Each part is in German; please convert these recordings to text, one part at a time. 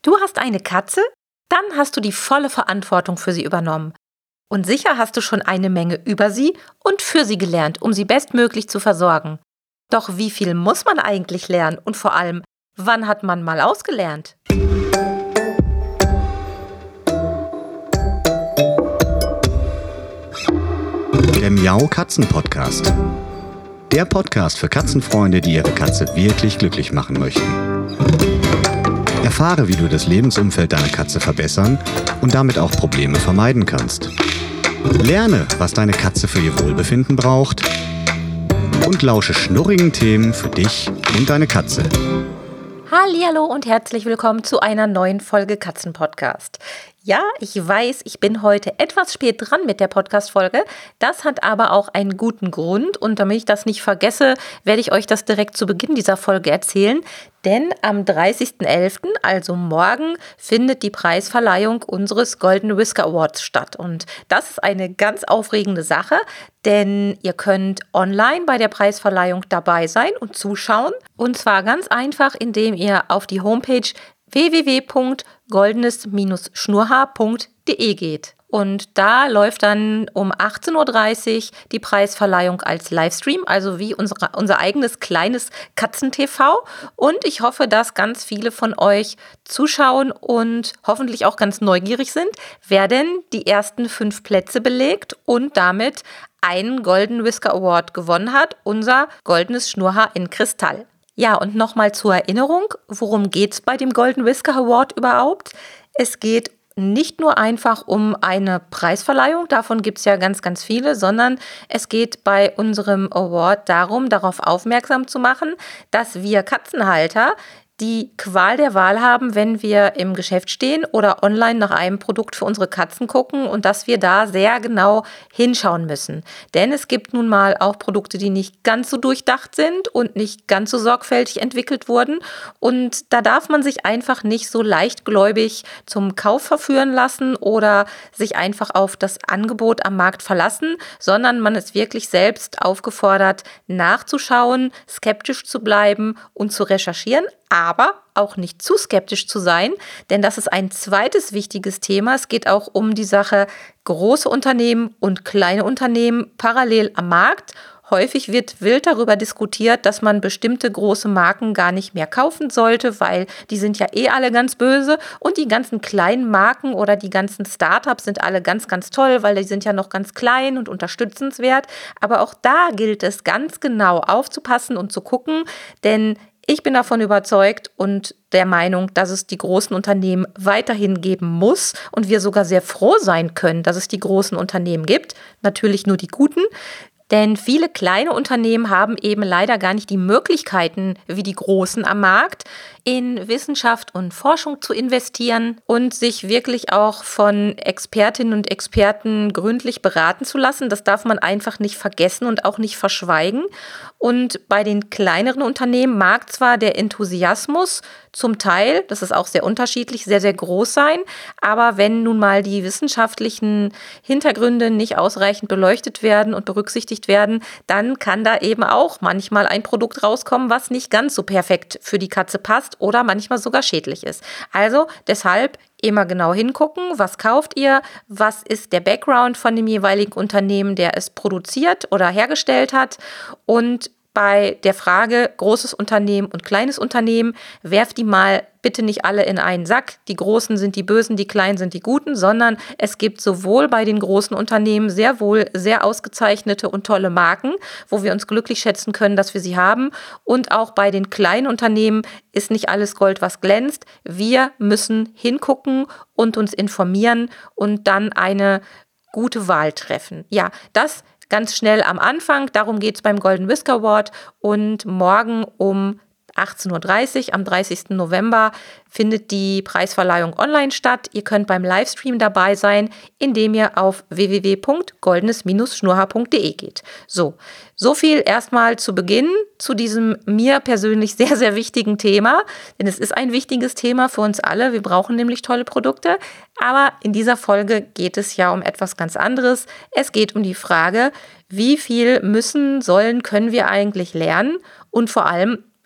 Du hast eine Katze? Dann hast du die volle Verantwortung für sie übernommen. Und sicher hast du schon eine Menge über sie und für sie gelernt, um sie bestmöglich zu versorgen. Doch wie viel muss man eigentlich lernen und vor allem, wann hat man mal ausgelernt? Der Miau-Katzen-Podcast. Der Podcast für Katzenfreunde, die ihre Katze wirklich glücklich machen möchten. Erfahre, wie du das Lebensumfeld deiner Katze verbessern und damit auch Probleme vermeiden kannst. Lerne, was deine Katze für ihr Wohlbefinden braucht und lausche schnurrigen Themen für dich und deine Katze. Hallihallo und herzlich willkommen zu einer neuen Folge Katzenpodcast. Ja, ich weiß, ich bin heute etwas spät dran mit der Podcast-Folge. Das hat aber auch einen guten Grund und damit ich das nicht vergesse, werde ich euch das direkt zu Beginn dieser Folge erzählen. Denn am 30.11., also morgen, findet die Preisverleihung unseres Golden Whisker Awards statt. Und das ist eine ganz aufregende Sache, denn ihr könnt online bei der Preisverleihung dabei sein und zuschauen. Und zwar ganz einfach, indem ihr auf die Homepage www.goldenes-schnurhaar.de geht. Und da läuft dann um 18.30 Uhr die Preisverleihung als Livestream, also wie unser eigenes kleines Katzen-TV. Und ich hoffe, dass ganz viele von euch zuschauen und hoffentlich auch ganz neugierig sind, wer denn die ersten 5 Plätze belegt und damit einen Golden Whisker Award gewonnen hat, unser goldenes Schnurhaar in Kristall. Ja, und nochmal zur Erinnerung, worum geht's bei dem Golden Whisker Award überhaupt? Es geht nicht nur einfach um eine Preisverleihung, davon gibt es ja ganz, ganz viele, sondern es geht bei unserem Award darum, darauf aufmerksam zu machen, dass wir Katzenhalter die Qual der Wahl haben, wenn wir im Geschäft stehen oder online nach einem Produkt für unsere Katzen gucken und dass wir da sehr genau hinschauen müssen. Denn es gibt nun mal auch Produkte, die nicht ganz so durchdacht sind und nicht ganz so sorgfältig entwickelt wurden. Und da darf man sich einfach nicht so leichtgläubig zum Kauf verführen lassen oder sich einfach auf das Angebot am Markt verlassen, sondern man ist wirklich selbst aufgefordert, nachzuschauen, skeptisch zu bleiben und zu recherchieren. Aber auch nicht zu skeptisch zu sein, denn das ist ein zweites wichtiges Thema. Es geht auch um die Sache große Unternehmen und kleine Unternehmen parallel am Markt. Häufig wird wild darüber diskutiert, dass man bestimmte große Marken gar nicht mehr kaufen sollte, weil die sind ja alle ganz böse und die ganzen kleinen Marken oder die ganzen Startups sind alle ganz, ganz toll, weil die sind ja noch ganz klein und unterstützenswert. Aber auch da gilt es ganz genau aufzupassen und zu gucken, denn ich bin davon überzeugt und der Meinung, dass es die großen Unternehmen weiterhin geben muss und wir sogar sehr froh sein können, dass es die großen Unternehmen gibt. Natürlich nur die guten. Denn viele kleine Unternehmen haben eben leider gar nicht die Möglichkeiten wie die großen am Markt, in Wissenschaft und Forschung zu investieren und sich wirklich auch von Expertinnen und Experten gründlich beraten zu lassen. Das darf man einfach nicht vergessen und auch nicht verschweigen. Und bei den kleineren Unternehmen mag zwar der Enthusiasmus zum Teil, das ist auch sehr unterschiedlich, sehr, sehr groß sein, aber wenn nun mal die wissenschaftlichen Hintergründe nicht ausreichend beleuchtet werden und berücksichtigt werden, dann kann da eben auch manchmal ein Produkt rauskommen, was nicht ganz so perfekt für die Katze passt oder manchmal sogar schädlich ist. Also deshalb immer genau hingucken, was kauft ihr, was ist der Background von dem jeweiligen Unternehmen, der es produziert oder hergestellt hat. Und bei der Frage großes Unternehmen und kleines Unternehmen, werft die mal bitte nicht alle in einen Sack. Die Großen sind die Bösen, die Kleinen sind die Guten, sondern es gibt sowohl bei den großen Unternehmen sehr wohl sehr ausgezeichnete und tolle Marken, wo wir uns glücklich schätzen können, dass wir sie haben. Und auch bei den kleinen Unternehmen ist nicht alles Gold, was glänzt. Wir müssen hingucken und uns informieren und dann eine gute Wahl treffen. Ja, das ganz schnell am Anfang, darum geht es beim Golden Whisker Award und morgen um 18.30 Uhr am 30. November findet die Preisverleihung online statt. Ihr könnt beim Livestream dabei sein, indem ihr auf www.goldenes-schnurhaar.de geht. So viel erstmal zu Beginn zu diesem mir persönlich sehr, sehr wichtigen Thema, denn es ist ein wichtiges Thema für uns alle. Wir brauchen nämlich tolle Produkte, aber in dieser Folge geht es ja um etwas ganz anderes. Es geht um die Frage, wie viel müssen, sollen, können wir eigentlich lernen und vor allem,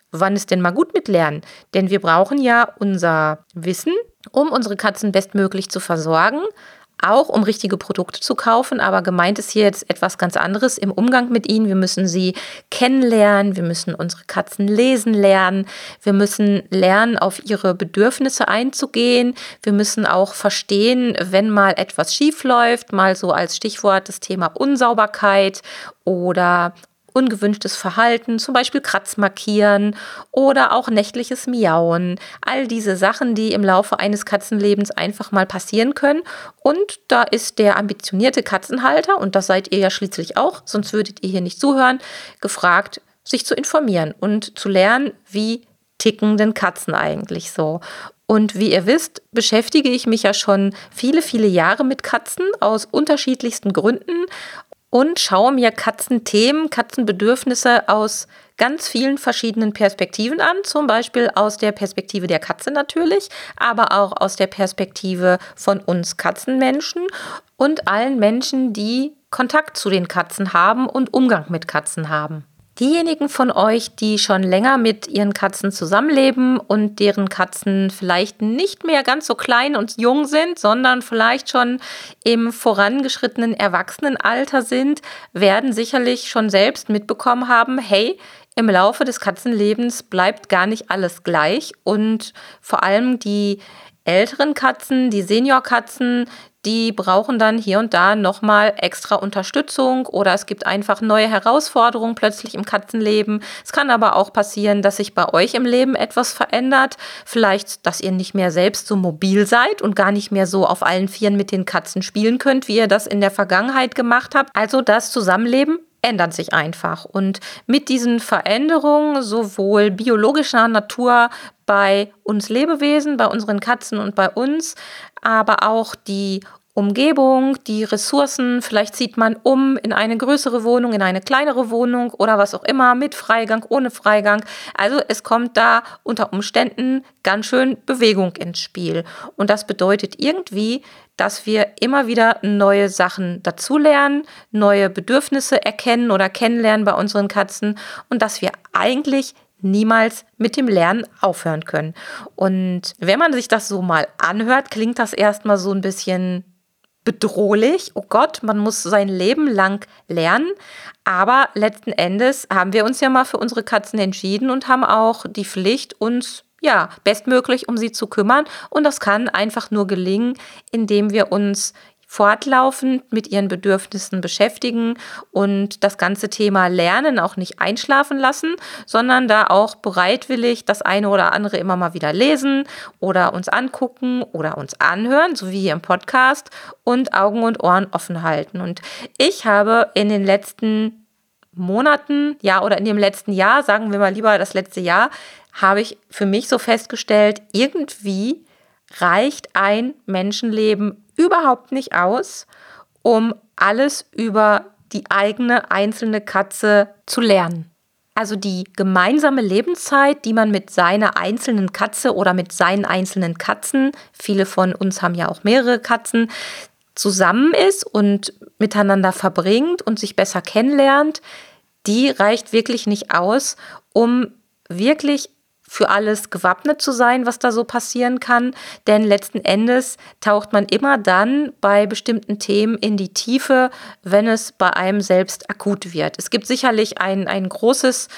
wann ist denn mal gut mit Lernen? Denn wir brauchen ja unser Wissen, um unsere Katzen bestmöglich zu versorgen, auch um richtige Produkte zu kaufen, aber gemeint ist hier jetzt etwas ganz anderes im Umgang mit ihnen. Wir müssen sie kennenlernen, wir müssen unsere Katzen lesen lernen, wir müssen lernen, auf ihre Bedürfnisse einzugehen, wir müssen auch verstehen, wenn mal etwas schief läuft, mal so als Stichwort das Thema Unsauberkeit oder ungewünschtes Verhalten, zum Beispiel Kratzmarkieren oder auch nächtliches Miauen. All diese Sachen, die im Laufe eines Katzenlebens einfach mal passieren können. Und da ist der ambitionierte Katzenhalter, und das seid ihr ja schließlich auch, sonst würdet ihr hier nicht zuhören, gefragt, sich zu informieren und zu lernen, wie ticken denn Katzen eigentlich so. Und wie ihr wisst, beschäftige ich mich ja schon viele, viele Jahre mit Katzen aus unterschiedlichsten Gründen und schaue mir Katzenthemen, Katzenbedürfnisse aus ganz vielen verschiedenen Perspektiven an. Zum Beispiel aus der Perspektive der Katze natürlich, aber auch aus der Perspektive von uns Katzenmenschen und allen Menschen, die Kontakt zu den Katzen haben und Umgang mit Katzen haben. Diejenigen von euch, die schon länger mit ihren Katzen zusammenleben und deren Katzen vielleicht nicht mehr ganz so klein und jung sind, sondern vielleicht schon im vorangeschrittenen Erwachsenenalter sind, werden sicherlich schon selbst mitbekommen haben, hey, im Laufe des Katzenlebens bleibt gar nicht alles gleich und vor allem die älteren Katzen, die Seniorkatzen, die brauchen dann hier und da nochmal extra Unterstützung oder es gibt einfach neue Herausforderungen plötzlich im Katzenleben. Es kann aber auch passieren, dass sich bei euch im Leben etwas verändert. Vielleicht, dass ihr nicht mehr selbst so mobil seid und gar nicht mehr so auf allen Vieren mit den Katzen spielen könnt, wie ihr das in der Vergangenheit gemacht habt. Also das Zusammenleben ändert sich einfach. Und mit diesen Veränderungen, sowohl biologischer Natur bei uns Lebewesen, bei unseren Katzen und bei uns, aber auch die Umgebung, die Ressourcen, vielleicht zieht man um in eine größere Wohnung, in eine kleinere Wohnung oder was auch immer, mit Freigang, ohne Freigang. Also es kommt da unter Umständen ganz schön Bewegung ins Spiel. Und das bedeutet irgendwie, dass wir immer wieder neue Sachen dazulernen, neue Bedürfnisse erkennen oder kennenlernen bei unseren Katzen und dass wir eigentlich niemals mit dem Lernen aufhören können. Und wenn man sich das so mal anhört, klingt das erstmal so ein bisschen bedrohlich. Oh Gott, man muss sein Leben lang lernen. Aber letzten Endes haben wir uns ja mal für unsere Katzen entschieden und haben auch die Pflicht, uns bestmöglich um sie zu kümmern. Und das kann einfach nur gelingen, indem wir uns fortlaufend mit ihren Bedürfnissen beschäftigen und das ganze Thema Lernen auch nicht einschlafen lassen, sondern da auch bereitwillig das eine oder andere immer mal wieder lesen oder uns angucken oder uns anhören, so wie hier im Podcast, und Augen und Ohren offen halten. Und ich habe in den letzten Monaten, oder in dem letzten Jahr, sagen wir mal lieber das letzte Jahr, habe ich für mich so festgestellt, irgendwie reicht ein Menschenleben überhaupt nicht aus, um alles über die eigene einzelne Katze zu lernen. Also die gemeinsame Lebenszeit, die man mit seiner einzelnen Katze oder mit seinen einzelnen Katzen, viele von uns haben ja auch mehrere Katzen, zusammen ist und miteinander verbringt und sich besser kennenlernt, die reicht wirklich nicht aus, um wirklich für alles gewappnet zu sein, was da so passieren kann. Denn letzten Endes taucht man immer dann bei bestimmten Themen in die Tiefe, wenn es bei einem selbst akut wird. Es gibt sicherlich ein großes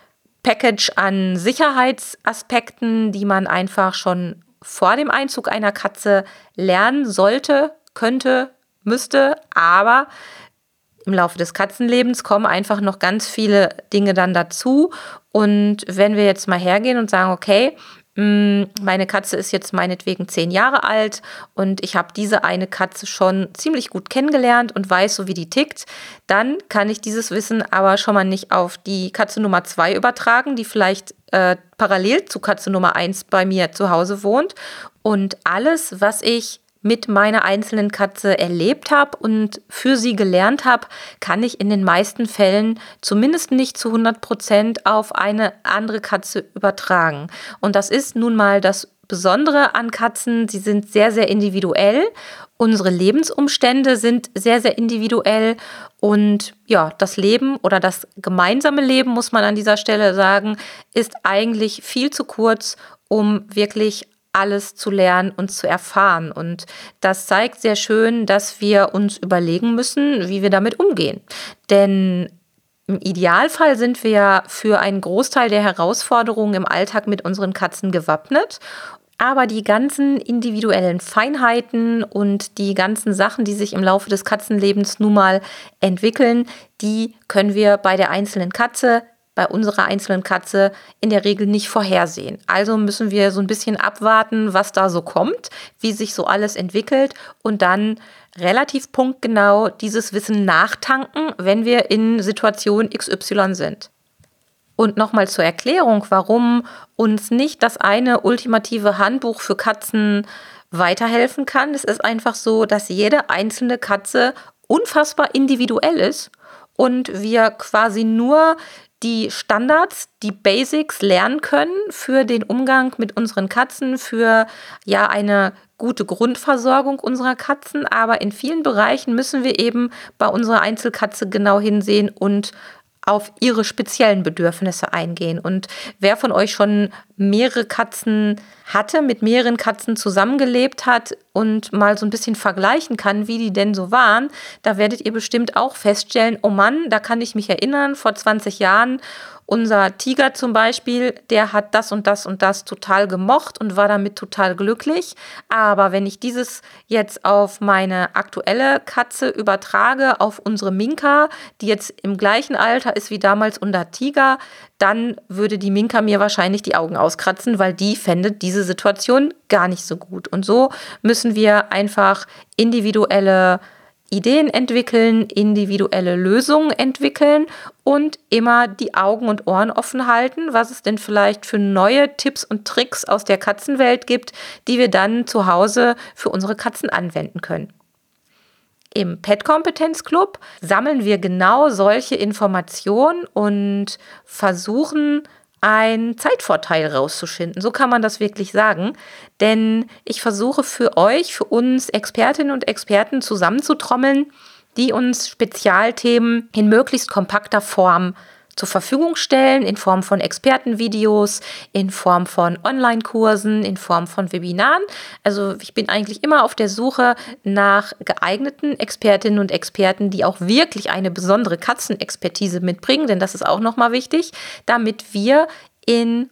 Package an Sicherheitsaspekten, die man einfach schon vor dem Einzug einer Katze lernen sollte, könnte, müsste, aber im Laufe des Katzenlebens kommen einfach noch ganz viele Dinge dann dazu. Und wenn wir jetzt mal hergehen und sagen, okay, meine Katze ist jetzt meinetwegen 10 Jahre alt und ich habe diese eine Katze schon ziemlich gut kennengelernt und weiß so, wie die tickt, dann kann ich dieses Wissen aber schon mal nicht auf die Katze Nummer 2 übertragen, die vielleicht parallel zu Katze Nummer 1 bei mir zu Hause wohnt. Und alles, was ich mit meiner einzelnen Katze erlebt habe und für sie gelernt habe, kann ich in den meisten Fällen zumindest nicht zu 100% auf eine andere Katze übertragen. Und das ist nun mal das Besondere an Katzen, sie sind sehr, sehr individuell. Unsere Lebensumstände sind sehr, sehr individuell. Und ja, das Leben oder das gemeinsame Leben, muss man an dieser Stelle sagen, ist eigentlich viel zu kurz, um wirklich alles zu lernen und zu erfahren. Und das zeigt sehr schön, dass wir uns überlegen müssen, wie wir damit umgehen. Denn im Idealfall sind wir für einen Großteil der Herausforderungen im Alltag mit unseren Katzen gewappnet. Aber die ganzen individuellen Feinheiten und die ganzen Sachen, die sich im Laufe des Katzenlebens nun mal entwickeln, die können wir bei unserer einzelnen Katze in der Regel nicht vorhersehen. Also müssen wir so ein bisschen abwarten, was da so kommt, wie sich so alles entwickelt und dann relativ punktgenau dieses Wissen nachtanken, wenn wir in Situation XY sind. Und nochmal zur Erklärung, warum uns nicht das eine ultimative Handbuch für Katzen weiterhelfen kann. Es ist einfach so, dass jede einzelne Katze unfassbar individuell ist und wir quasi nur die Standards, die Basics lernen können für den Umgang mit unseren Katzen, für ja eine gute Grundversorgung unserer Katzen. Aber in vielen Bereichen müssen wir eben bei unserer Einzelkatze genau hinsehen und auf ihre speziellen Bedürfnisse eingehen. Und wer von euch schon mehrere Katzen hatte, mit mehreren Katzen zusammengelebt hat und mal so ein bisschen vergleichen kann, wie die denn so waren, da werdet ihr bestimmt auch feststellen, oh Mann, da kann ich mich erinnern, vor 20 Jahren, unser Tiger zum Beispiel, der hat das und das und das total gemocht und war damit total glücklich. Aber wenn ich dieses jetzt auf meine aktuelle Katze übertrage, auf unsere Minka, die jetzt im gleichen Alter ist wie damals unser Tiger, dann würde die Minka mir wahrscheinlich die Augen auskratzen, weil die fände diese Situation gar nicht so gut. Und so müssen wir einfach individuelle Ideen entwickeln, individuelle Lösungen entwickeln und immer die Augen und Ohren offen halten, was es denn vielleicht für neue Tipps und Tricks aus der Katzenwelt gibt, die wir dann zu Hause für unsere Katzen anwenden können. Im Pet-Kompetenz-Club sammeln wir genau solche Informationen und versuchen, einen Zeitvorteil rauszuschinden. So kann man das wirklich sagen. Denn ich versuche für uns Expertinnen und Experten zusammenzutrommeln, die uns Spezialthemen in möglichst kompakter Form zur Verfügung stellen, in Form von Expertenvideos, in Form von Online-Kursen, in Form von Webinaren. Also ich bin eigentlich immer auf der Suche nach geeigneten Expertinnen und Experten, die auch wirklich eine besondere Katzenexpertise mitbringen, denn das ist auch nochmal wichtig, damit wir in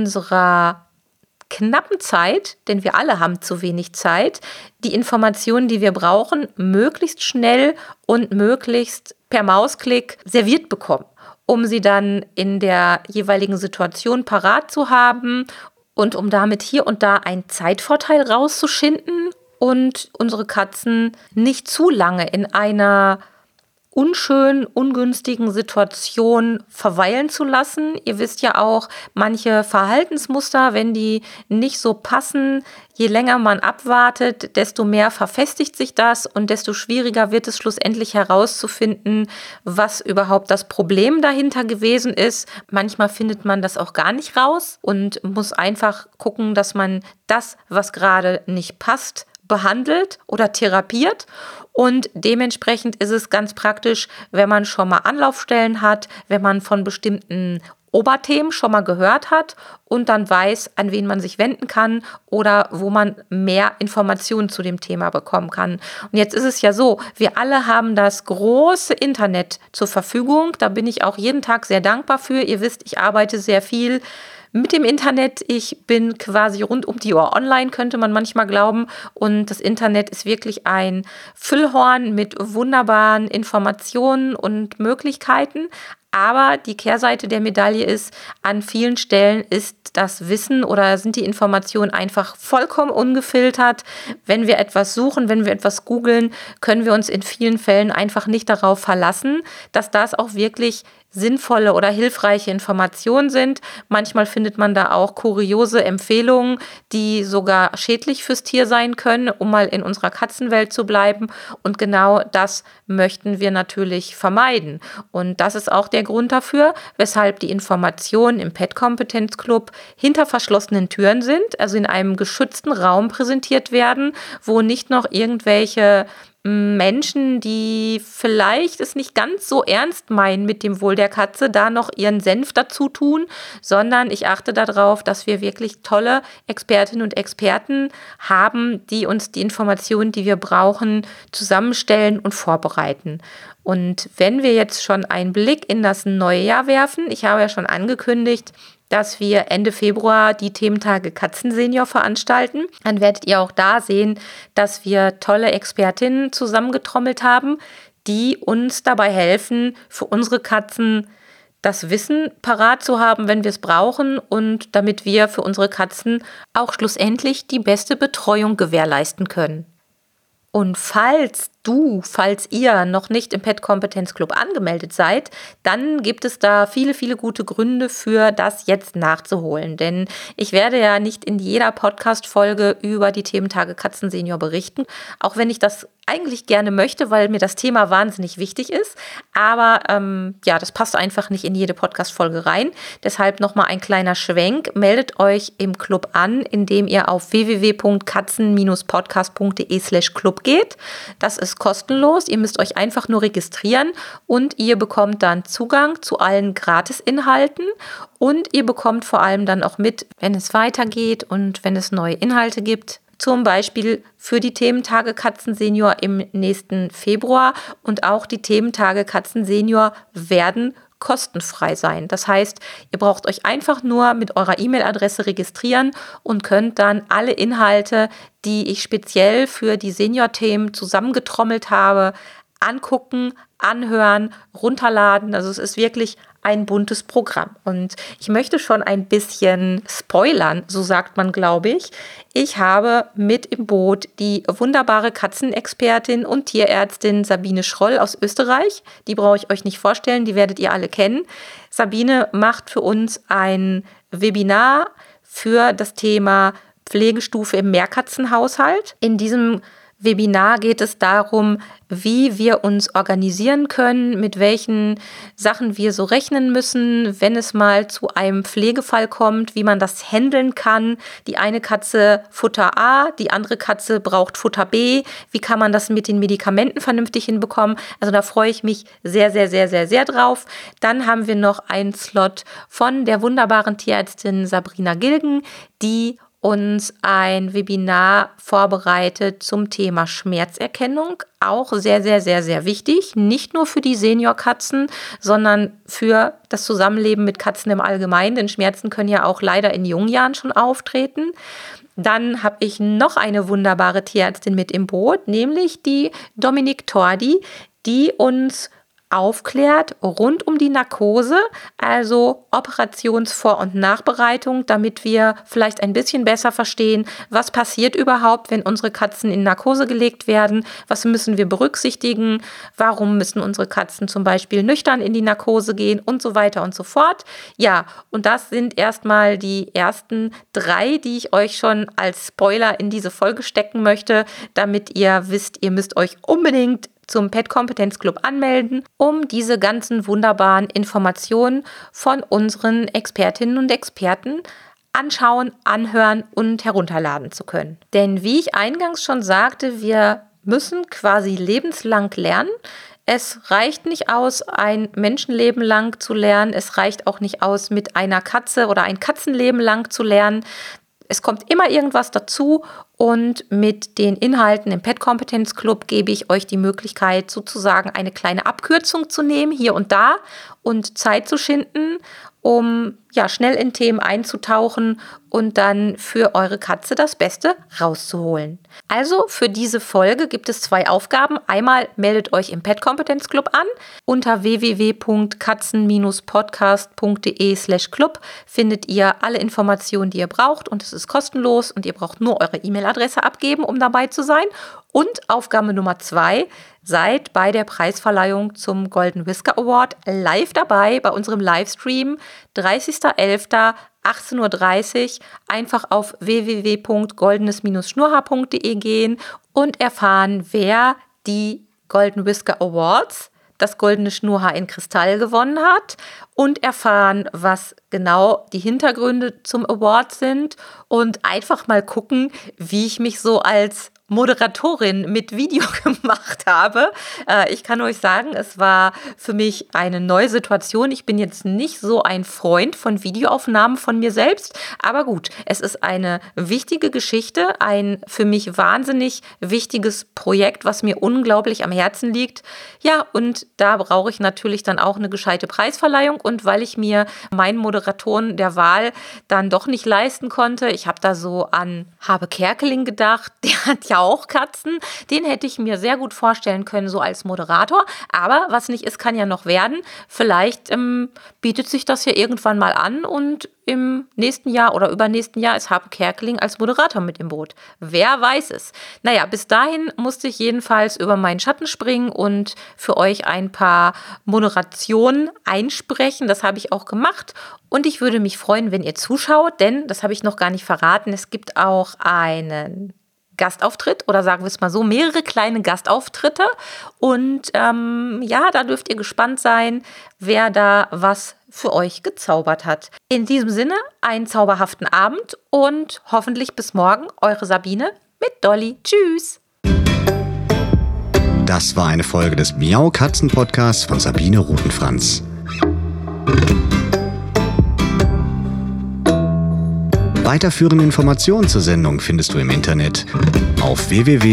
unserer knappen Zeit, denn wir alle haben zu wenig Zeit, die Informationen, die wir brauchen, möglichst schnell und möglichst per Mausklick serviert bekommen, um sie dann in der jeweiligen Situation parat zu haben und um damit hier und da einen Zeitvorteil rauszuschinden und unsere Katzen nicht zu lange in einer unschönen, ungünstigen Situation verweilen zu lassen. Ihr wisst ja auch, manche Verhaltensmuster, wenn die nicht so passen, je länger man abwartet, desto mehr verfestigt sich das und desto schwieriger wird es schlussendlich herauszufinden, was überhaupt das Problem dahinter gewesen ist. Manchmal findet man das auch gar nicht raus und muss einfach gucken, dass man das, was gerade nicht passt, behandelt oder therapiert. Und dementsprechend ist es ganz praktisch, wenn man schon mal Anlaufstellen hat, wenn man von bestimmten Oberthemen schon mal gehört hat und dann weiß, an wen man sich wenden kann oder wo man mehr Informationen zu dem Thema bekommen kann. Und jetzt ist es ja so, wir alle haben das große Internet zur Verfügung. Da bin ich auch jeden Tag sehr dankbar für. Ihr wisst, ich arbeite sehr viel mit dem Internet. Ich bin quasi rund um die Uhr online, könnte man manchmal glauben. Und das Internet ist wirklich ein Füllhorn mit wunderbaren Informationen und Möglichkeiten. Aber die Kehrseite der Medaille ist, an vielen Stellen ist das Wissen oder sind die Informationen einfach vollkommen ungefiltert. Wenn wir etwas suchen, wenn wir etwas googeln, können wir uns in vielen Fällen einfach nicht darauf verlassen, dass das auch wirklich sinnvolle oder hilfreiche Informationen sind. Manchmal findet man da auch kuriose Empfehlungen, die sogar schädlich fürs Tier sein können, um mal in unserer Katzenwelt zu bleiben. Und genau das möchten wir natürlich vermeiden. Und das ist auch der Grund dafür, weshalb die Informationen im Pet-Kompetenz-Club hinter verschlossenen Türen sind, also in einem geschützten Raum präsentiert werden, wo nicht noch irgendwelche Menschen, die vielleicht es nicht ganz so ernst meinen mit dem Wohl der Katze, da noch ihren Senf dazu tun, sondern ich achte darauf, dass wir wirklich tolle Expertinnen und Experten haben, die uns die Informationen, die wir brauchen, zusammenstellen und vorbereiten. Und wenn wir jetzt schon einen Blick in das neue Jahr werfen, ich habe ja schon angekündigt, dass wir Ende Februar die Thementage Katzensenior veranstalten. Dann werdet ihr auch da sehen, dass wir tolle Expertinnen zusammengetrommelt haben, die uns dabei helfen, für unsere Katzen das Wissen parat zu haben, wenn wir es brauchen und damit wir für unsere Katzen auch schlussendlich die beste Betreuung gewährleisten können. Und falls ihr noch nicht im Pet-Kompetenz-Club angemeldet seid, dann gibt es da viele, viele gute Gründe für das jetzt nachzuholen. Denn ich werde ja nicht in jeder Podcast-Folge über die Thementage Katzensenior berichten, auch wenn ich das eigentlich gerne möchte, weil mir das Thema wahnsinnig wichtig ist. Aber das passt einfach nicht in jede Podcast-Folge rein. Deshalb nochmal ein kleiner Schwenk. Meldet euch im Club an, indem ihr auf www.katzen-podcast.de/club geht. Das ist kostenlos. Ihr müsst euch einfach nur registrieren und ihr bekommt dann Zugang zu allen Gratis-Inhalten und ihr bekommt vor allem dann auch mit, wenn es weitergeht und wenn es neue Inhalte gibt. Zum Beispiel für die Thementage Katzensenior im nächsten Februar und auch die Thementage Katzensenior werden kostenfrei sein. Das heißt, ihr braucht euch einfach nur mit eurer E-Mail-Adresse registrieren und könnt dann alle Inhalte, die ich speziell für die Senior-Themen zusammengetrommelt habe, angucken, anhören, runterladen. Also es ist wirklich ein buntes Programm. Und ich möchte schon ein bisschen spoilern, so sagt man, glaube ich. Ich habe mit im Boot die wunderbare Katzenexpertin und Tierärztin Sabine Schroll aus Österreich. Die brauche ich euch nicht vorstellen, die werdet ihr alle kennen. Sabine macht für uns ein Webinar für das Thema Pflegestufe im Mehrkatzenhaushalt. In diesem Webinar geht es darum, wie wir uns organisieren können, mit welchen Sachen wir so rechnen müssen, wenn es mal zu einem Pflegefall kommt, wie man das handeln kann. Die eine Katze Futter A, die andere Katze braucht Futter B. Wie kann man das mit den Medikamenten vernünftig hinbekommen? Also da freue ich mich sehr, sehr, sehr, sehr, sehr drauf. Dann haben wir noch einen Slot von der wunderbaren Tierärztin Sabrina Gilgen, die uns ein Webinar vorbereitet zum Thema Schmerzerkennung. Auch sehr, sehr, sehr, sehr wichtig. Nicht nur für die Seniorkatzen, sondern für das Zusammenleben mit Katzen im Allgemeinen. Denn Schmerzen können ja auch leider in jungen Jahren schon auftreten. Dann habe ich noch eine wunderbare Tierärztin mit im Boot, nämlich die Dominique Tordi, die uns aufklärt rund um die Narkose, also Operationsvor- und Nachbereitung, damit wir vielleicht ein bisschen besser verstehen, was passiert überhaupt, wenn unsere Katzen in Narkose gelegt werden, was müssen wir berücksichtigen, warum müssen unsere Katzen zum Beispiel nüchtern in die Narkose gehen und so weiter und so fort. Ja, und das sind erstmal die ersten 3, die ich euch schon als Spoiler in diese Folge stecken möchte, damit ihr wisst, ihr müsst euch unbedingt zum Pet-Kompetenz-Club anmelden, um diese ganzen wunderbaren Informationen von unseren Expertinnen und Experten anschauen, anhören und herunterladen zu können. Denn wie ich eingangs schon sagte, wir müssen quasi lebenslang lernen. Es reicht nicht aus, ein Menschenleben lang zu lernen. Es reicht auch nicht aus, mit einer Katze oder ein Katzenleben lang zu lernen. Es kommt immer irgendwas dazu und mit den Inhalten im Pet-Kompetenz-Club gebe ich euch die Möglichkeit, sozusagen eine kleine Abkürzung zu nehmen, hier und da, und Zeit zu schinden, um schnell in Themen einzutauchen und dann für eure Katze das Beste rauszuholen. Also für diese Folge gibt es 2 Aufgaben. Einmal meldet euch im Pet Kompetenz Club an. Unter www.katzen-podcast.de/club findet ihr alle Informationen, die ihr braucht, und es ist kostenlos und ihr braucht nur eure E-Mail-Adresse abgeben, um dabei zu sein. Und Aufgabe Nummer 2, seid bei der Preisverleihung zum Golden Whisker Award live dabei bei unserem Livestream 30.11.18:30 Uhr. Einfach auf www.goldenes-schnurrhaar.de gehen und erfahren, wer die Golden Whisker Awards, das goldene Schnurrhaar in Kristall, gewonnen hat, und erfahren, was genau die Hintergründe zum Award sind, und einfach mal gucken, wie ich mich so als Moderatorin mit Video gemacht habe. Ich kann euch sagen, es war für mich eine neue Situation. Ich bin jetzt nicht so ein Freund von Videoaufnahmen von mir selbst, aber gut, es ist eine wichtige Geschichte, ein für mich wahnsinnig wichtiges Projekt, was mir unglaublich am Herzen liegt. Ja, und da brauche ich natürlich dann auch eine gescheite Preisverleihung, und weil ich mir meinen Moderatoren der Wahl dann doch nicht leisten konnte, ich habe da so an Habe Kerkeling gedacht, der hat ja auch Katzen. Den hätte ich mir sehr gut vorstellen können, so als Moderator. Aber was nicht ist, kann ja noch werden. Vielleicht bietet sich das ja irgendwann mal an, und im nächsten Jahr oder übernächsten Jahr ist Habe Kerkeling als Moderator mit im Boot. Wer weiß es. Naja, bis dahin musste ich jedenfalls über meinen Schatten springen und für euch ein paar Moderationen einsprechen. Das habe ich auch gemacht. Und ich würde mich freuen, wenn ihr zuschaut, denn, das habe ich noch gar nicht verraten, es gibt auch einen Gastauftritt, oder sagen wir es mal so, mehrere kleine Gastauftritte. Und ja, da dürft ihr gespannt sein, wer da was für euch gezaubert hat. In diesem Sinne, einen zauberhaften Abend und hoffentlich bis morgen. Eure Sabine mit Dolly. Tschüss! Das war eine Folge des Miau Katzen Podcasts von Sabine Rutenfranz. Weiterführende Informationen zur Sendung findest du im Internet auf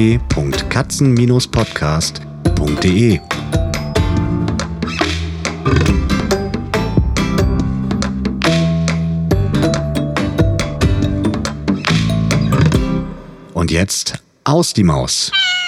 www.katzen-podcast.de. Und jetzt aus die Maus.